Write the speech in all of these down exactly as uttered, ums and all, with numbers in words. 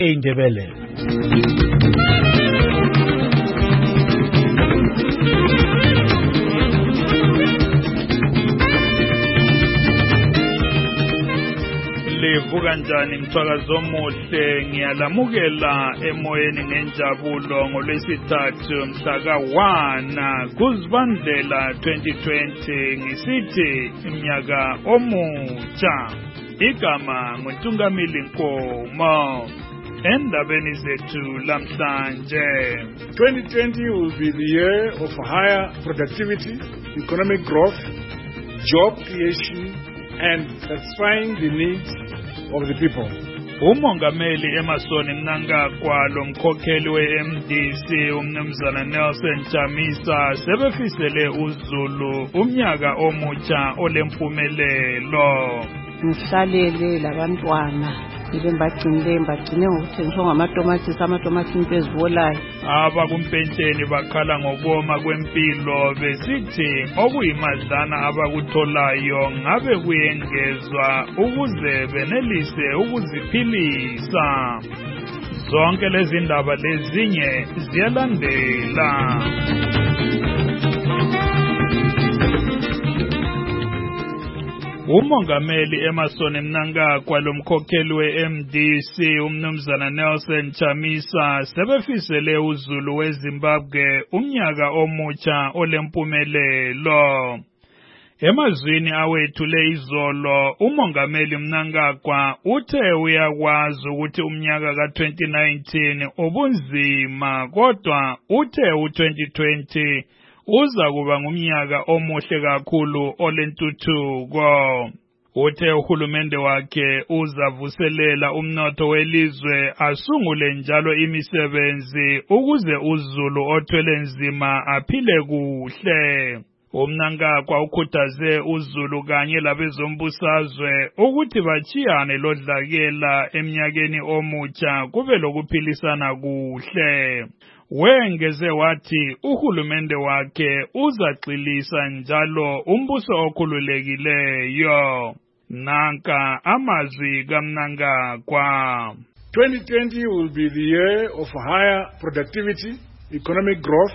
eindebele. Livuka njani mthwakazi omuhle, ngiyalamukela emoyeni ngenjabulo ngolwesithathu mhla ka one kuZibandlela twenty twenty ngisithi iminyaka omutsha. Igama nguNtungamili Nkomo. Endabeni zethu lamhlanje, twenty twenty will be the year of higher productivity, economic growth, job creation and satisfying the needs of the people. uMongameli Emmerson Mnangagwa lomkhokheli we-M D C umnumzana Nelson Chamisa sebefisele uZulu umnyaka omutsha olempumelelo. Ngihlalele labantwana ngibembagcinile mbagcine ngokuthengiswa ngamatomatisi amatomatisi into ezibolayo. Abakumpentsheni bakhala ngokoma kwempilo besithi okuyimadlana abakutholayo ngabe kuyengezwa ukuze benelise ukuziphilisa. Zonke lezi ndaba lezinye ziyalandela. uMongameli Emmerson Mnangagwa lomkhokheli we-M D C umnumzana Nelson Chamisa sebefisele uZulu weZimbabwe umnyaka omutsha olempumelelo. Emazwini awethule izolo, uMongameli Mnangagwa uthe uyakwazi ukuthi umnyaka ka twenty nineteen ubunzima, kodwa uthe u twenty twenty uza kuba ngumnyaka omuhle kakhulu olentuthuko. Uthe uhulumende wakhe uzavuselela umnotho welizwe asungule njalo imisebenzi ukuze uZulu othwele nzima aphile kuhle. uMnangagwa ukhuthaze uZulu kanye labezombusazwe ukuthi bachiyane lodlakela eminyakeni omutsha kube lokuphilisana kuhle. Wengeze wathi uhulumende wakhe uzaxilisa njalo umbuso okhululekileyo. Nanka amazwi kaMnangagwa. twenty twenty will be the year of higher productivity, economic growth,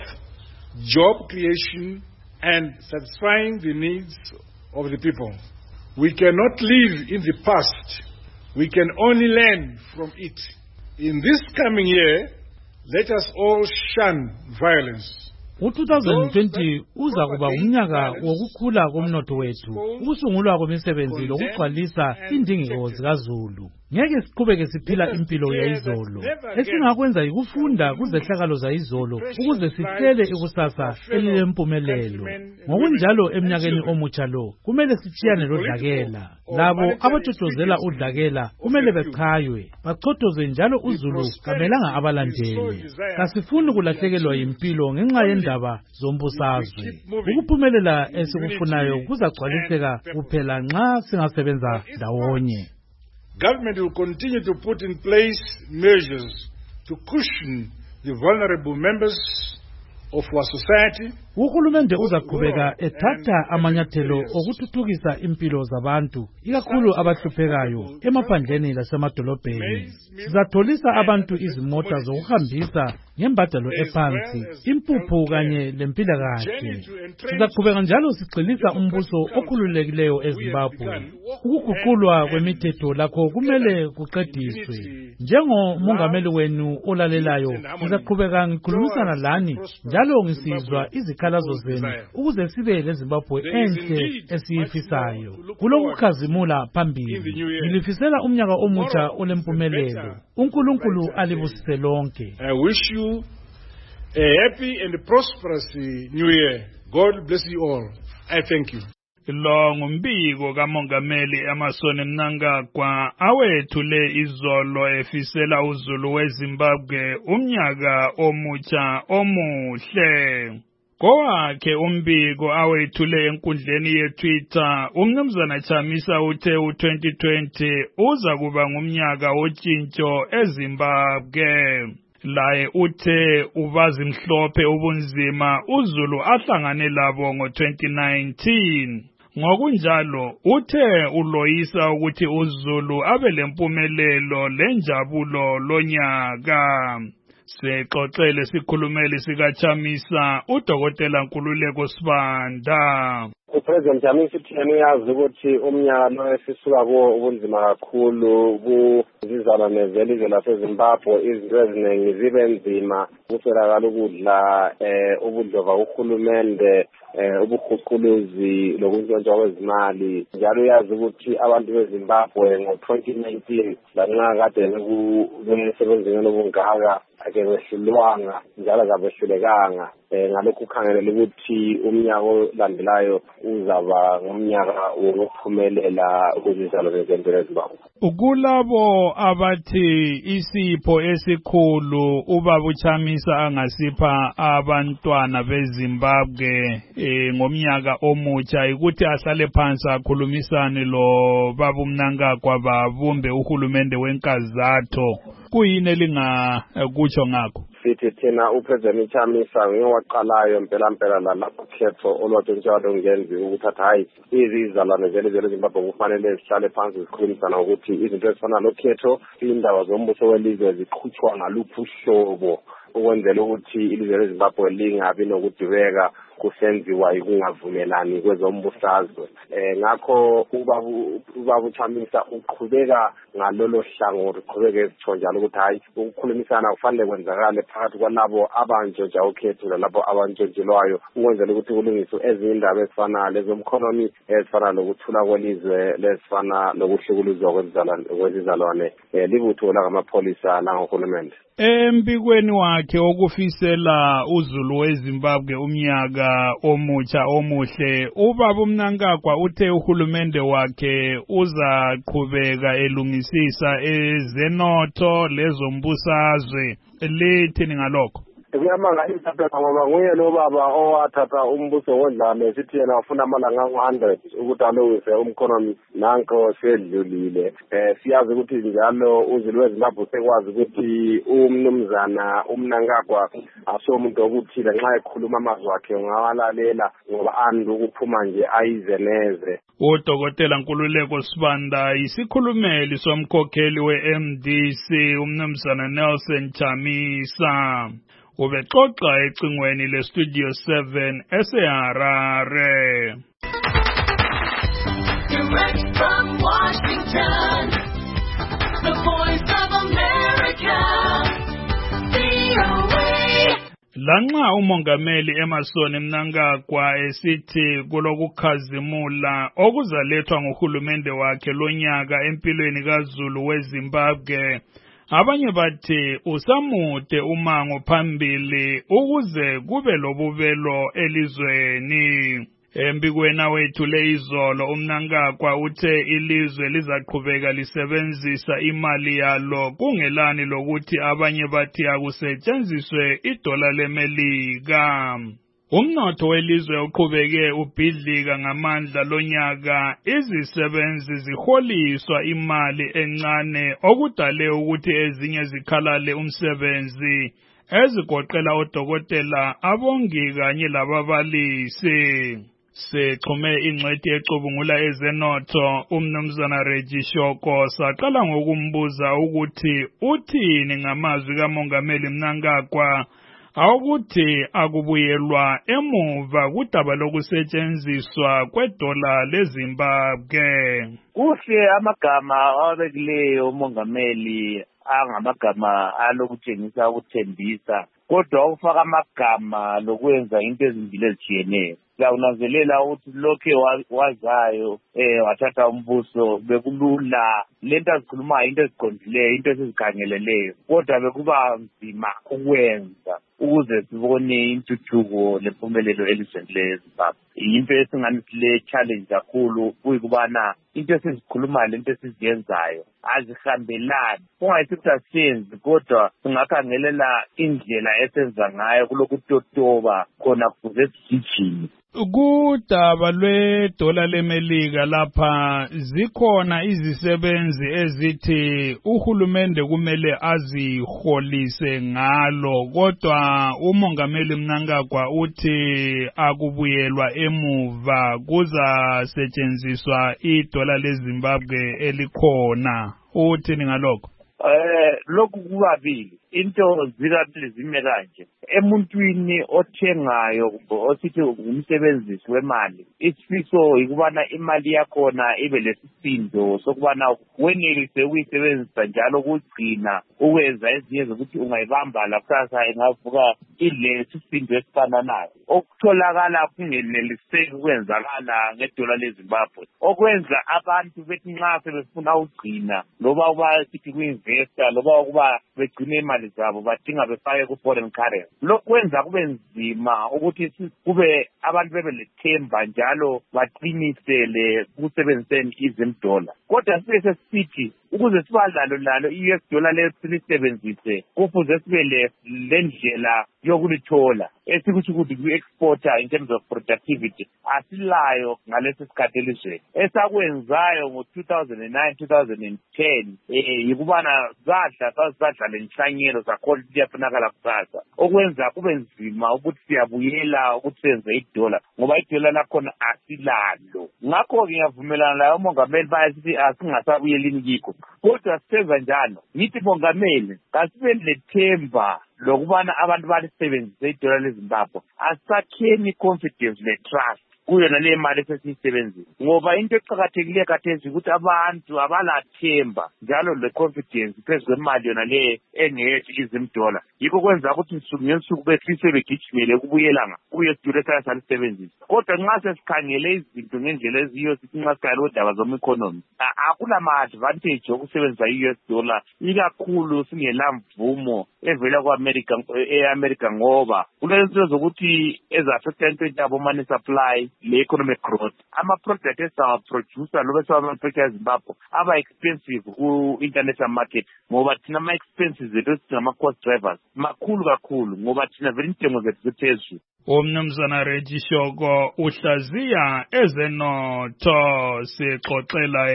job creation and satisfying the needs of the people. We cannot live in the past. We can only learn from it. In this coming year, let us all shun violence. u twenty twenty uza kuba umnyaka wokukhula komnotho wethu, ukusungulwa kwemisebenzi lokugcwalisa indingeko zikaZulu. Ngeke siqhubeke siphila impilo yayizolo. Esingakwenza yikufunda kuzehlakalo zayizolo ukuze sihlele ikusasa elilempumelelo. Ngokunjalo eminyakeni omutsha lo kumele sichiyane lodlakela. Labo abatshotshozela udlakela kumele bechaywe, bachothozwe njalo uZulu kamelanga abalandeli. Kasifuni kulahlekelwa yimpilo ngenxa yendaba zombusazwe. Ukuphumelela esikufunayo kuzagcwaliseka kuphela nxa singasebenza ndawonye. Government will continue to put in place measures to cushion the vulnerable members of our society. Uhulumende uzaqhubeka ethatha amanyathelo okuthuthukisa impilo zabantu, ikakhulu abahluphekayo emaphandleni lasemadolobheni. Sizatholisa abantu izimota zokuhambisa ngembadalo ephansi, impuphu kanye lempilakahle. Sizaqhubeka njalo sigxilisa umbuso okhululekileyo eZimbabwe. Ukuguqulwa kwemithetho lakho kumele kuqediswe. Njengomongameli wenu olalelayo, ngizaqhubeka ngikhulumisana lani njalo ngisizwa izikhalazo zenu ukuze sibe leZimbabwe enhle esiyifisayo. Kulokukhazimula phambili. Ngilifisela umnyaka omutsha olempumelelo. uNkulunkulu alibusise lonke. I wish you a happy and prosperous new year. God bless you all. I thank you. Lo ngumbiko kaMongameli Emmerson Mnangagwa awethule izolo efisela uZulu weZimbabwe umnyaka omutsha omuhle. Kowakhe umbiko awethule enkundleni yeTwitter, umnumzana Chamisa uthe u twenty twenty uza kuba ngumnyaka wotshintsho eZimbabwe. Laye uthe ubazimhlophe ubunzima uZulu ahlangane labo ngo twenty nineteen. Ngokunjalo uthe uloyisa ukuthi uZulu abe lempumelelo lenjabulo lonyaka. Sexoxele sikhulumeli sikaChamisa uDokotela Nkululeko Sibanda. uPresident Chamisa uthena uyazi ukuthi umnyaka lo esisuka kuwo ubunzima kakhulu kuzizalwane zelizwe laseZimbabwe, izinto eziningi zibe nzima, kuswelakala ukudla, eh ubudlova uhulumende, eh ubuhuquluzi lokuntshontshwa kwezimali. Njalo uyazi ukuthi abantu beZimbabwe ngo twenty nineteen lanxa kade bekusebenzeni lobungaka ake behlulwanga njalo kabehlulekanga. Eh ngalokhu ukhangelela ukuthi umnyaka olandelayo uzaba ngomnyaka wokuphumelela ukuzizalo zezempilo eZimbabwe. Kulabo abathi isipho esikhulu ubaba uChamisa angasipha abantwana beZimbabwe eh ngomnyaka omutsha ukuthi ahlale phansi akhulumisane lo baba uMnangagwa babumbe uhulumende wenkazatho. Kuyini elinga kutsho ngakho? Sithi thina uPresident Chamisa ngiyowaqalayo impela impela la lapho khetho olwatshontshalo ngenzi ukuthatha hayi izizalwane zelizwe leZimbabwe kufanele zihlale phansi zikhulumisana ukuthi izinto ezifana lokhetho indaba zombuso welizwe ziqhutshwa ngaluphi uhlobo ukwenzela ukuthi ilizwe leZimbabwe lingabi nokudibeka kusenziwa ukungavumelani kwezombusazwe. Eh ngakho ubaba ubaba uChamisa uqhubeka ngalolo hlangothi, uqhubeka ezithonjalo ukuthi hayi ukukhulumisana kufanele kwenzakale phakathi kwalabo abantshontsha ukhetho nalabo abantshontshelwayo ukwenzela ukuthi kulungiswe ezinye indaba ezifana lezomkhonomi, ezifana lokuthula kwelizwe, lezifana lokuhlukuluzwa kwezizalwane eh libutho lakamapholisa langohulumende. Embikweni wakhe okufisela uZulu weZimbabwe umnyaka omutsha omuhle, ubaba uMnangagwa uthe uhulumende wakhe uzaqhubeka elungisisa ezenotho lezombusazwe. Lithini ngalokho? Kuyamanga impela ngoba nguye lo baba owathatha umbuso wodlame sithi yena ufuna amalanga angu one hundred ukuthi alungise umkhonomi nanko sedlulile. Eh siyazi ukuthi njalo uZulu weZimbabwe sekwazi ukuthi umnumzana uMnangagwa asomuntu okuthile nxa ekhuluma amazwi akhe ungawalalela ngoba andi ukuphuma nje ayizeneze. uDokotela Nkululeko Sibanda isikhulumeli somkhokheli we-M D C umnumzana Nelson Chamisa. Ubexoxa ecingweni leStudio seven eseHarare. Direct from Washington, the Voice of America, V O A. Lanxa umongameli Emmerson Mnangagwa esithi kulokukhazimula okuzalethwa ngohulumende wakhe lonyaka empilweni kaZulu weZimbabwe, abanye bathi usamude umango phambili ukuze kube lobubelo elizweni. Embikweni wethu leizolo uMnangagwa uthe ilizwe lizaqhubeka lisebenzisa imali yalo kungelani lokuthi abanye bathi akusetshenziswe idola leMelika. Umnotho welizwe uqhubeke ubhidlika ngamandla lonyaka, izisebenzi ziholiswa imali encane okudale ukuthi ezinye zikhalale umsebenzi, ezigoqela odokotela, abongi kanye lababalisi. Sexhume ingcwethi ecubungula ezenotho umnumzana Reggie Shoko saqala ngokumbuza ukuthi uthini ngamazwi kaMongameli Mnangagwa awukuthi akubuyelwa emuva kudaba lokusetshenziswa kwedola leZimbabwe. Kuhle amagama awabekileyo umongameli angamagama alokutshengisa ukuthembisa, kodwa ufaka amagama lokwenza into ezimbili ezitshiyeneyo. Siyawunanzelela ukuthi lokhe wazayo eh wathatha umbuso bekulula lento azikhulumayo into eziqondileyo, into esizikhangeleleyo, kodwa bekuba nzima ukwenza ukuze sibone intuthuko lempumelelo elizweni leZimbabwe. Into esingani sile challenge kakhulu kuyikubana into esizikhulumayo lento esiziyenzayo azihambelani. Kungayisithi asenzi kodwa singakhangelela indlela esenza ngayo kulokutotoba khona kuze sigijime. Kudaba lwedola leMelika lapha zikhona izisebenzi ezithi uhulumende kumele aziholise ngalo, kodwa umongameli Mnangagwa uthi akubuyelwa emuva kuzasetshenziswa idola leZimbabwe elikhona. Uthini ngalokho? Eh lokhu kubabili into zikabili zime kanje emuntwini othengayo osithi umsebenzisi wemali isifiso ikubana imali yakhona ibe lesisindo sokubana wenelise ukuyisebenzisa njalo ukugcina ukwenza ezinye zokuthi ungayibamba la kusasa ingavuka ilesisindo esifana nayo okutholakala kungeneliseki ukwenzakala ngedola leZimbabwe okwenza abantu bethi nxa sebefuna ukugcina loba uba sithi ku-investor loba ukuba begcine imali zabo badinga befake ku-foreign currency lokwenza kube nzima ukuthi kube abantu bebe lethemba njalo baqinisele ukusebenziseni izimdola kodwa sibe sesithi ukuze siba lalo lalo i-U S dollar lesisebenzise kufuze sibe le ndlela yokulithola esikuthi ukuthi ku-exporter in terms of productivity asilayo ngalesi sikhathi elizweni esakwenzayo ngo-two thousand nine two thousand ten eh yikubana zadla sazadla lenhlanyelo zakhona liyafunakala kusasa okwenza kube nzima ukuthi siyabuyela ukuthi senze idola ngoba idola lakhona asilalo ngakho ngiyavumelana layo umongameli bayasithi asingasabuyelini kikho kodwa sisenza njalo ngithi mongameli kasibe lethemba lokubana abantu balisebenzise idola leZimbabwe asakheni confidence le trust kuyo nale mali esesiyisebenzisa ngoba into eqhakathekileyo khathesi ukuthi abantu abalathemba njalo le confidence phezu kwemali yona le engekho izimdola yikho kwenza ukuthi nsuku ngensuku behlise begijimele ukubuyelanga kuyo isidure salisebenzisa kodwa nxa sesikhangele izinto ngendlela eziyo sithi nxa sikhangele udaba zom-economy akulama-advantage okusebenzisa i-U S dollar ikakhulu singelamvumo evela ku-America e-America ngoba kulezinto zokuthi ezi-affecta into yabo money supply le-economic growth ama-product esawaproducer loba esawamanufacture eZimbabwe aba-expensive ku-international market ngoba thina ama-expenses zethu esithi ngama-cost drivers makhulu kakhulu ngoba thina vele intengo zethu ziphezulu. Umnumzana Reggie Shoko uhlaziya ezenotho sixoxela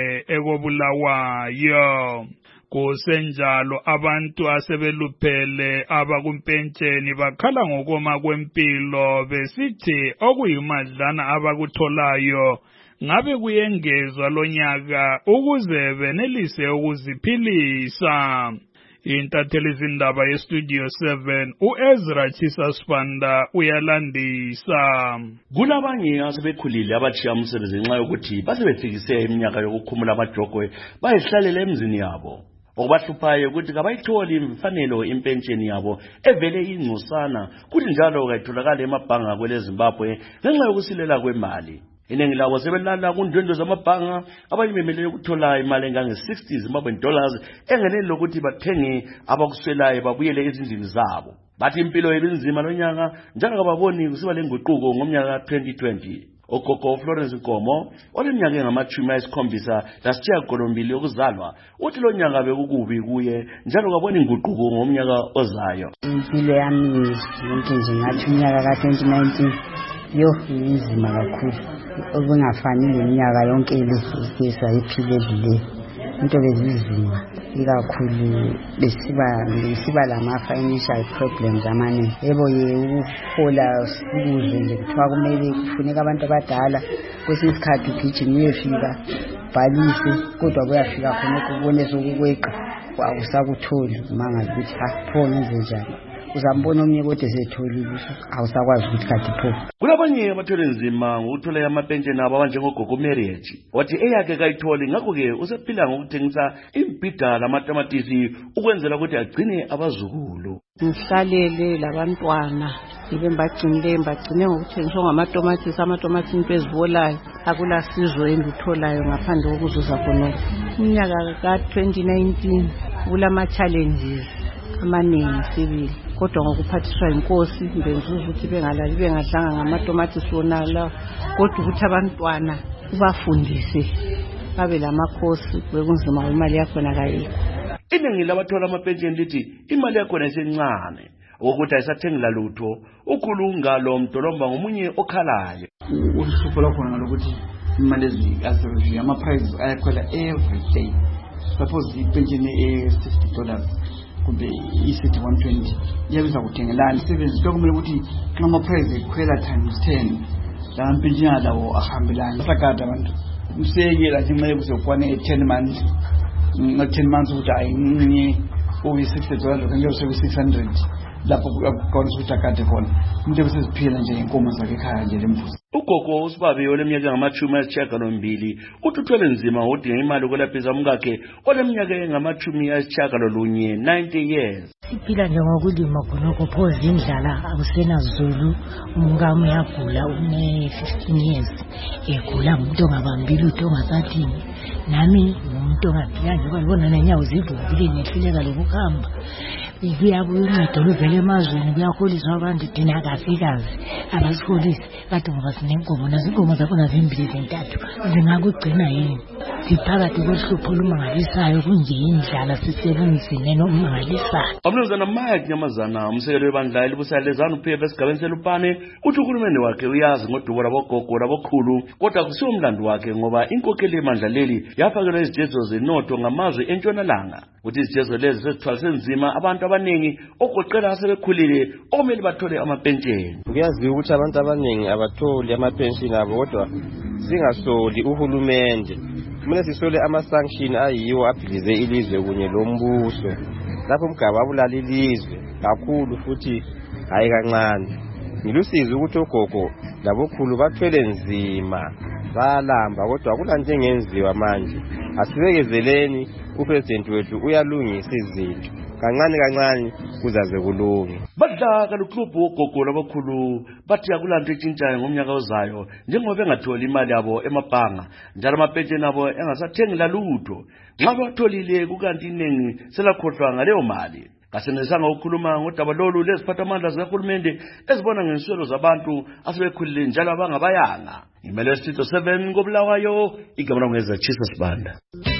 ekobulawayo kusenjalo abantu asebeluphele abakumpentsheni bakhala ngokoma kwempilo besithi okuyimadlana abakutholayo ngabe kuyengezwa lonyaka ukuze benelise ukuziphilisa. Intatheli izindaba yestudio seven uEzra Chisa Spanda uyalandisa. Kulabanye asebekhulile abatshiya umsebenzi ngenxa yokuthi basebefikise iminyaka yokukhumula amajogwe bayihlalela emzini yabo. Okubahluphayo ukuthi kabayitholi imfanelo impentsheni yabo evele ingcosana kuthi njalo kayitholakala emabhanga kweleZimbabwe ngenxa yokusilela kwemali. Iningi labo sebelala kundwendwe zamabhanga abanye bemele ukuthola imali engange-sixty Zimbabwean dollars engenele lokuthi bathenge abakuswelayo babuyele ezindlini zabo. Bathi impilo yebinzima lonyaka njalo kababoni kusiba lenguquko ngomnyaka twenty twenty. Ogogo Florence Nkomo oleminyaka engamachumi ayisikhombisa lasishiyagalombili yokuzalwa uthi lo nyaka bekukubi kuye njalo kabona inguquko ngomnyaka ozayo. Impilo yami yonke nje ngathi unyaka ka twenty nineteen yo inzima kakhulu okungafani leminyaka yonke lesisa iphilile into bezizima ikakhulu besiba besiba lama financial problems amaningi yebo ye ukuhola ukuze nje kuthiwa kumele kufuneka abantu abadala kwesinye isikhathi ugijima uyefika bhalise kodwa kuyafika khona ukubone sokukweqa awusakutholi mangazi ukuthi ha pho ngenze njani uzambona omnye kodwa esetholile awusakwazi ukuthi kathi pho. Kulabanye abathole nzima ngokuthola amapentsheni abo abanjengogogo Marriage wathi eyakhe kayitholi ngakho-ke usephila ngokuthengisa imbhida lamatamatisi ukwenzela ukuthi agcine abazukulu. Ngihlalele labantwana ibe mbagcinile mbagcine ngokuthengiswa ngamatomatisi amatomatisi into ezibolayo akulasizo endutholayo ngaphandle kokuzuza khona. Unyaka ka twenty nineteen kulama challenges amaningi sibili kodwa ngokuphathiswa inkosi benzuza ukuthi bengalali bengadlanga ngamatomatisi wona la kodwa ukuthi abantwana ubafundise babe lamakhosi bekunzima imali yakhona kayikho. Iningi labathola amapentsheni lithi imali yakhona isencane ukuthi ayisathengela lutho ukhulunga lo mdolomba ngomunye okhalayo. Uhlupho lakhona lokuthi imali ezi ama-prices ayakhwela every day. Suppose ipentsheni e-sixty dollars kumbe i-sixty one twenty iyabiza kuthengelana isebenziswa kumele ukuthi ama-price ekhwela times ten la mpinjana lawo ahambelana sakade abantu mseyela nje maye kuzokwane ten months no ten months ukuthi ayi uyi sixty dollars ngeke use six hundred lapho akukona ukuthi akade khona umuntu besiziphila nje inkomo zakhe ekhaya nje lemvuzo. Ugogo uSibabe oleminyaka engamachumi ayisishiyagalombili uthi uthwele nzima udinga imali ukwelaphisa umkakhe oleminyaka engamachumi ayisishiyagalolunye ninety years. Siphila nje ngokulima khonokho phozi indlala akusenazulu umkami uyagula une fifteen years egula umuntu ongabambili umuntu ongasathini nami umuntu ongaphila nje ubona nenyawo zivuvile nehluleka lokuhamba kuyabuya uncedo luvele emazweni kuyaholiswa abantu thina akafikazi abasiholisi kade ngoba sinenkomo nazo inkomo zakhona zimbili zintathu zingakugcina yini siphakathi kohlupho olumangalisayo kunje indlala sisebenzine nomangalisayo. Umnumzana Mike Nyamazana umsekeli webandla elibusalezana uPF esigabeni selupane uthi uhulumende wakhe uyazi ngodubo labogogo labokhulu kodwa akusiwo umlando wakhe ngoba inkokheli yemandla leli yafakelwa izijezo zenotho ngamazwe entshonalanga uthi izijezo lezi sezithwalise nzima abantu abaningi ogoqela asebekhulile okumele bathole amapentsheni. Kuyazi ukuthi abantu abaningi abatholi amapentsheni abo kodwa singasoli uhulumende kumele sisole ama-sanction ayiwo abhilize ilizwe kunye lombuso lapho umgaba abulala ilizwe kakhulu futhi hayi kancane. Ngilusizi ukuthi ogogo labokhulu bathwele nzima balamba kodwa akula njengenziwa manje. Asibekezeleni upresident wethu uyalungisa izinto kancane kancane kuzaze kulunge. Badlaka luklubhu ogogo labokhulu bathi akulanto etshintshayo ngomnyaka ozayo njengoba engatholi imali yabo emabhanga njalo amapentsheni abo engasathengi lalutho nxa batholile kukanti iningi selakhohlwa ngaleyo mali. Kasenesanga ukukhuluma ngodaba lolu leziphathamandla zikahulumende ezibona ngenswelo zabantu asebekhulile njalo abangabayanga. Imele Studio seven koBulawayo igama langeza Chisa Sibanda.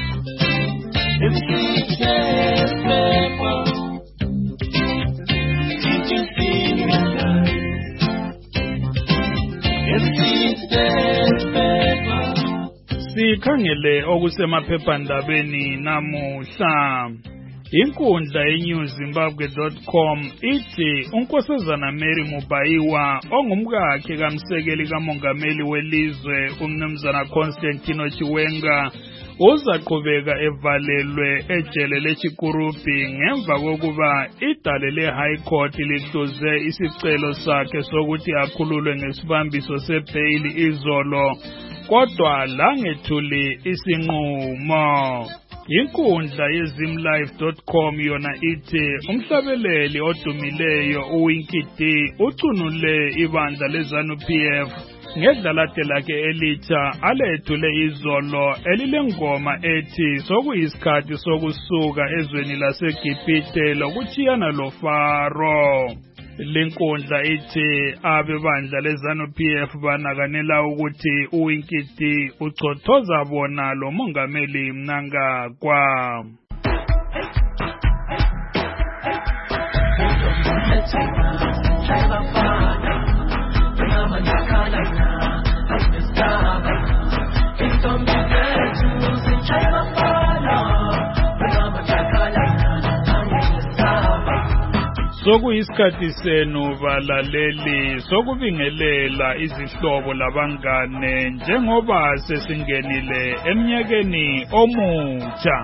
Sikhangele okusemaphephandabeni namuhla. Inkundla yenews zimbabwe dot com ithi unkosazana Mary Mubayiwa ongumkakhe kamsekeli kamongameli welizwe umnumzana Constantino Chiwenga uzaqhubeka evalelwe ejele leChikurupi ngemva kokuba idale le-High Court lihluze isicelo sakhe sokuthi akhululwe ngesibambiso sebheyili izolo kodwa langethuli isinqumo. Inkundla yezimlife dot com yona ithi umhlabeleli odumileyo uWinky D ucunule ibandla leZANU P F ngedlalate lakhe elitsha alethule izolo elilengoma ethi sokuyisikhathi sokusuka ezweni laseGibhithe lokuchiyana loFaro. Linkundla ithi abebandla leZANU P F banakanela ukuthi uWinky D uchothoza bona lo mongameli Mnangagwa. Sokuyisikhathi senu balaleli sokubingelela izihlobo labangane njengoba sesingenile eminyakeni omutsha.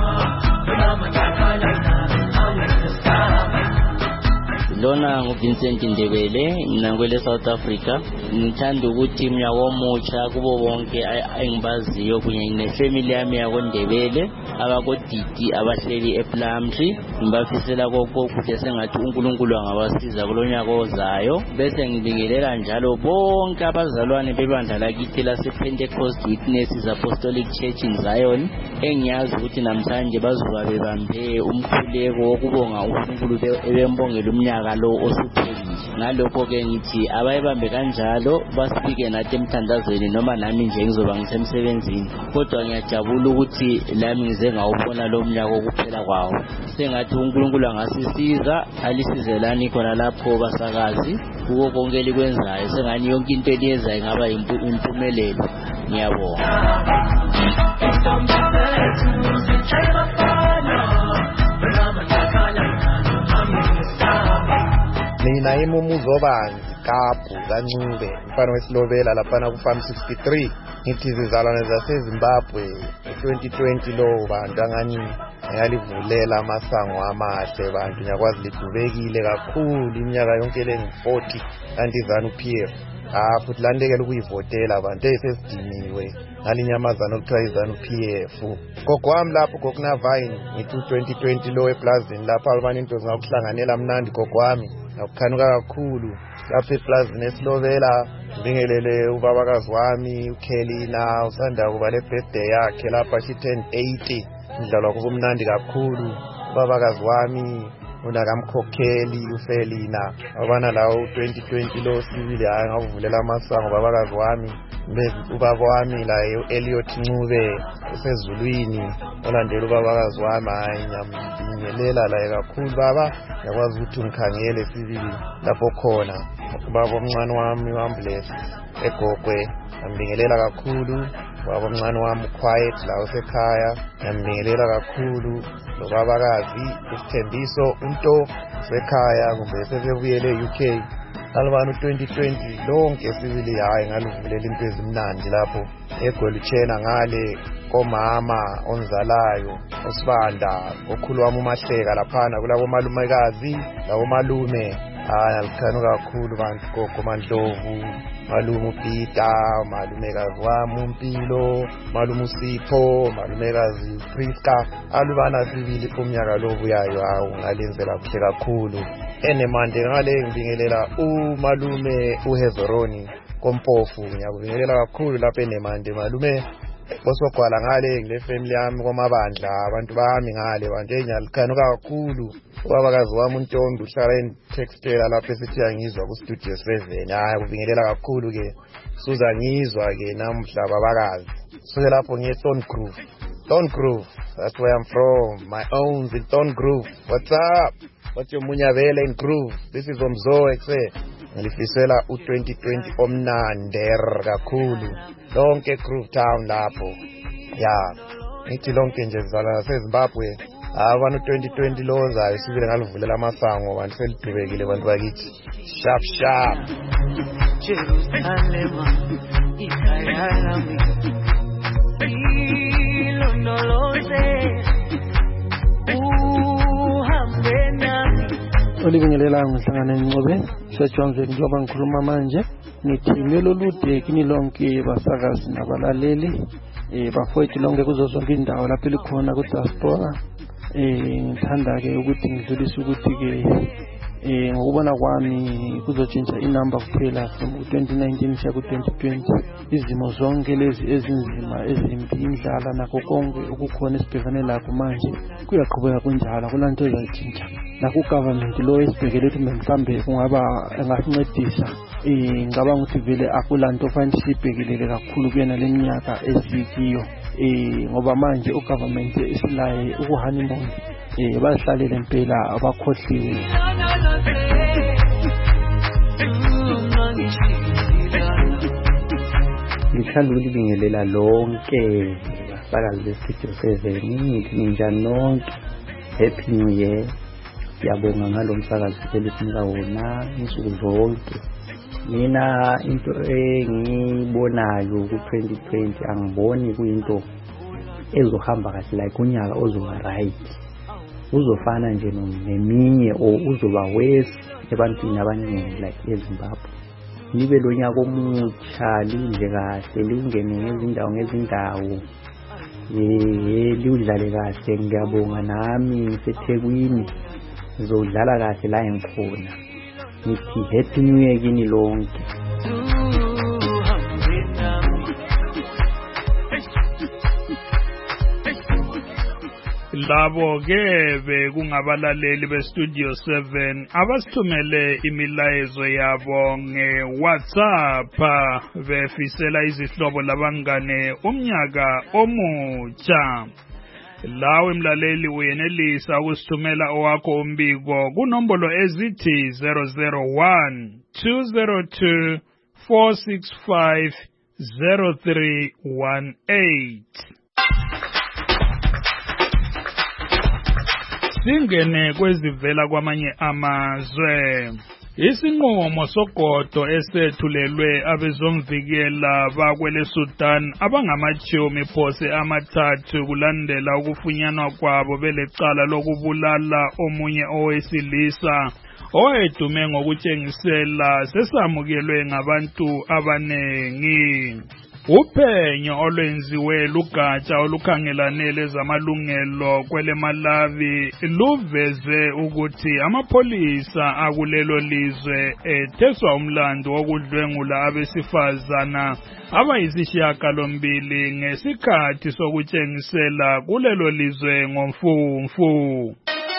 Lona nguVincent Ndebele mina ngwele South Africa. Ngithanda ukuthi mina womutsha kubo bonke engibaziyo kunye nefamily yami yakoNdebele abakodidi abahleli ePlumtree ngibafisela kokho ukuthi sengathi uNkulunkulu angabasiza kulonyaka ozayo bese ngibingelela njalo bonke abazalwane bebandla lakithi lasePentecost Witnesses Apostolic Church in Zion engiyazi ukuthi namhlanje bazoba bebambe umkhuleko wokubonga uNkulunkulu ebembongela umnyaka lo osuphelile. Ngalokho ke ngithi abayibambe kanjalo basike nathi emthandazweni noma nami nje ngizoba ngisemsebenzini kodwa ngiyajabula ukuthi lami ngize ngawubona lo mnyaka okuphela kwawo. Sengathi uNkulunkulu angasisiza alisizelani khona lapho basakazi kuko konke likwenzayo sengani yonke into eliyenzayo ngaba impumelelo. Ngiyabonga. Mina iMumuzo Banzi kaKapu kaNcube umfana wesilobela laphana kufarm sixty-three ngithi izizalwane zaseZimbabwe twenty twenty lo bantu angani ngiyalivulela amasango amahle bantu ngiyakwazi lidubekile kakhulu iminyaka yonke lengu-forty kanti ZANU-P F ah futhi landekela ukuyivotela abantu esesidiniwe ngalinyamazana okuthiwa iZANU-P F gogo wami lapho gokunavine ngithi twenty twenty lo eplazini lapho albani into zingakuhlanganela mnandi gogo wami ngakukhanuka kakhulu lapho eplazini esilobela ngibingelele ubabakazi wami uKelina usanda kuba le birthday yakhe lapha she turned eighty umdlalo wakho kumnandi kakhulu ubabakazi wami unakamkhokheli uFelina abana lawo twenty twenty lo sibili hayi ngavulela amasango babakazi wami ubaba wami la Elliot Ncube usezulwini olandela ubabakazi wami hayi ngiyambingelela la kakhulu baba yakwazi ukuthi ungikhangele sibili lapho khona ubaba omncane wami uAmbless eGogwe ngiyambingelela kakhulu baba omncane wami uQuiet la usekhaya ngiyambingelela kakhulu lobabakazi uSithembiso unto sekhaya kumbe sebebuyele e-U K alibani twenty twenty lonke sibili hayi ngalivulela into ezimnandi lapho eGolitshena ngale komama onzalayo uSibanda okhulu wami uMahleka laphana kulabo malumekazi labo malume hayi alikhanuka kakhulu bantu gogo Mandlovu malume uPeter malumekazi wami uMpilo malume uSipho malumekazi Priska alubana sibili kumnyaka lo buyayo hawo ngalenzela kuhle kakhulu enemande ngale ngibingelela umalume uHezoroni Kompofu ngiyakubingelela kakhulu lapha enemande malume bosogwala ngale ngile family yami kwamabandla abantu bami ngale bantu enyalikhanu kakhulu ubabakazi wami uNtondo uhlala eTextile lapha esithi yangizwa ku Studio seven hayi kubingelela kakhulu ke suza ngizwa ke namhla babakazi so lapho ngiye Thorn Grove Thorn Grove that's where I'm from my own in Thorn Grove what's up what's your munyavele in Grove this is Omzo exe ngilifisela u twenty twenty omnander kakhulu lonke Grove Town lapho ya ngithi lonke nje zala seZimbabwe abantu twenty twenty lozayo sibile ngalivulela amasango abantu selidubekile abantu bakithi sharp sharp Jerusalem ikhaya ilondoloze uhambe nami olibingelela ngihlangana eNcube seJohnson njengoba ngikhuluma manje nithi lolude kini lonke basakazi nabalaleli eh bafowethu lonke kuzo zonke indawo lapho likhona ku diaspora eh ngithanda ke ukuthi ngidlulise ukuthi ke eh ngokubona kwami kuzotshintsha inamba kuphela from twenty nineteen kuya ku twenty twenty izimo zonke lezi ezinzima ezimbi indlala nakho konke ukukhona esibhekane lakho manje kuyaqhubeka kunjalo kulanto ezayitshintsha naku government lo esibhekele ukuthi mhlambe kungaba engasincedisa eh ngicabanga ukuthi vele akulanto fanele sibhekelele kakhulu kuyena leminyaka esikiyo eh ngoba manje u government isilaye ukuhoneymoon eh bazihlalele impela abakhohliwe ngithanda ukubingelela lonke basakazi beStudio seven ngithi ninjani nonke happy new year siyabonga ngalomsakazi elisinika wona insuku zonke mina into engibonayo ku twenty twenty angiboni kuyinto ezohamba kahle like unyaka ozoba right uzofana nje neminye o uzoba worse ebantwini abaningi like eZimbabwe libe lonyaka omutsha lidle kahle lingene ngezindawo ngezindawo eh liudlale kahle ngiyabonga nami ngiseThekwini ngizodlala kahle la engikhona ngithi happy new year kini lonke labo ke bekungabalaleli beStudio seven abasithumele imilayezo yabo ngeWhatsApp befisela izihlobo labangane umnyaka omutsha. Lawe mlaleli uyenelisa ukusithumela owakho umbiko kunombolo ezithi zero zero one two zero two four six five zero three one eight. Singene kwezivela kwamanye amazwe. Isinqumo sogodo esethulelwe abezomvikela bakwele Sudan abangamachiyomi phose amathathu kulandela ukufunyanwa kwabo belecala lokubulala omunye owesilisa owayedume ngokutshengisela sesamukelwe ngabantu abanengi. Uphenyo olwenziwe lugatsha olukhangelane lezamalungelo kwele Malawi luveze ukuthi amapholisa akulelo lizwe etheswa umlando wokudlwengula abesifazana abayisishiyagalombili ngesikhathi sokutshengisela kulelo lizwe ngomfumfu.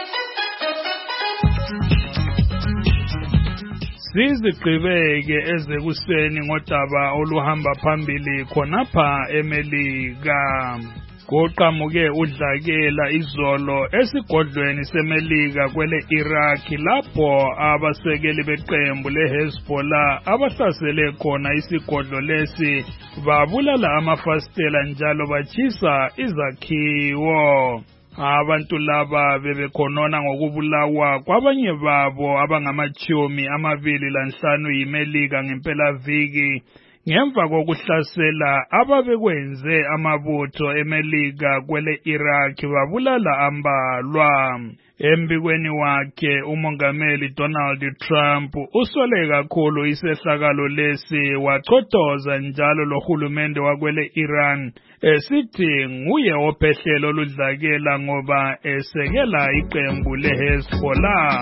Sizigqibeke ezekuseni ngodaba oluhamba phambili khonapha eMelika. Kuqhamuke udlakela izolo esigodlweni seMelika kwele Iraq lapho abasekeli beqembu leHezbollah abahlasele khona isigodlo lesi babulala amafastela njalo bachisa izakhiwo. Abantu laba bebekhonona ngokubulawa kwabanye babo abangamachiyomi amabili lanhlanu yiMelika ngempelaviki ngemva kokuhlasela ababekwenze amabutho eMelika kwele Iraq babulala ambalwa. Embikweni wakhe umongameli Donald Trump usole kakhulu isehlakalo lesi wachothoza njalo lohulumende wakwele Iran esithi nguye ophehlelo oludlakela ngoba esekela iqembu leHezbollah.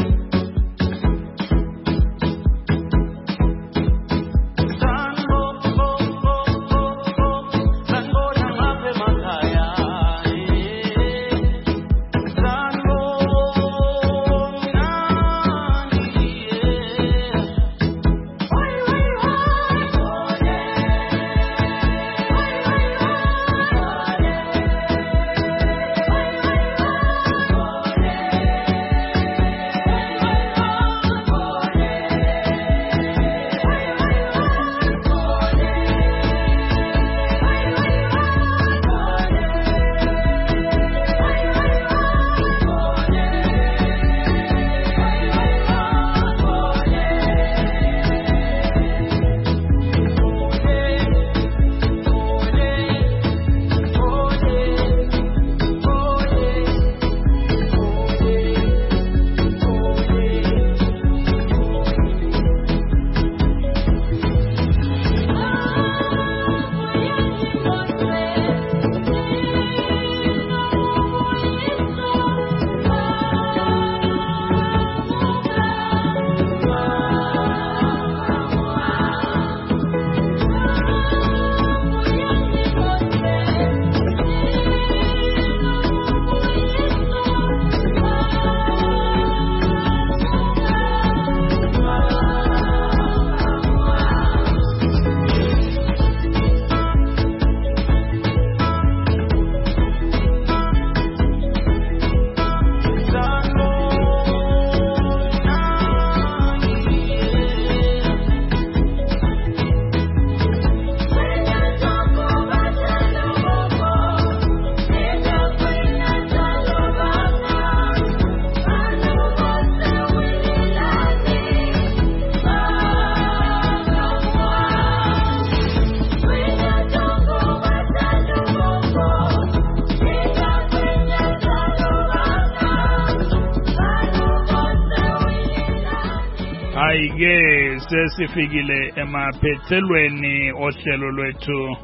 Ayike sesifikile emaphethelweni ohlelo lwethu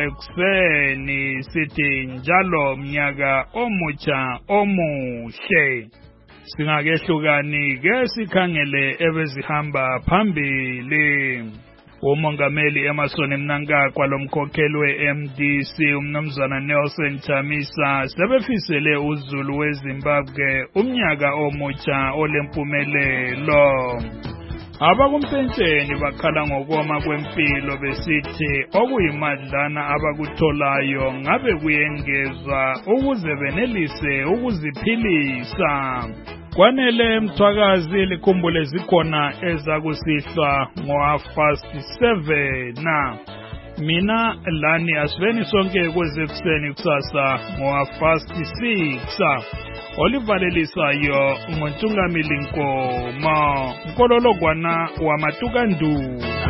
lwekuseni sithi njalo mnyaka omutsha omuhle. Singakehlukani ke sikhangele ebezihamba phambili. Umongameli Emmerson Mnangagwa lomkhokheli we-M D C umnumzana Nelson Chamisa sebefisele uZulu weZimbabwe umnyaka omutsha olempumelelo. Abakumpentsheni bakhala ngokoma kwempilo besithi okuyimadlana abakutholayo ngabe kuyengezwa ukuze benelise ukuziphilisa. Kwanele mthwakazi likhumbule zikhona ezakusihlwa ngo half past seven na. mina lani asiveni sonke kwezekuseni kusasa ngowa fast six olivalelisayo ngontungamili Nkoma Nkolologwana wamatukandu.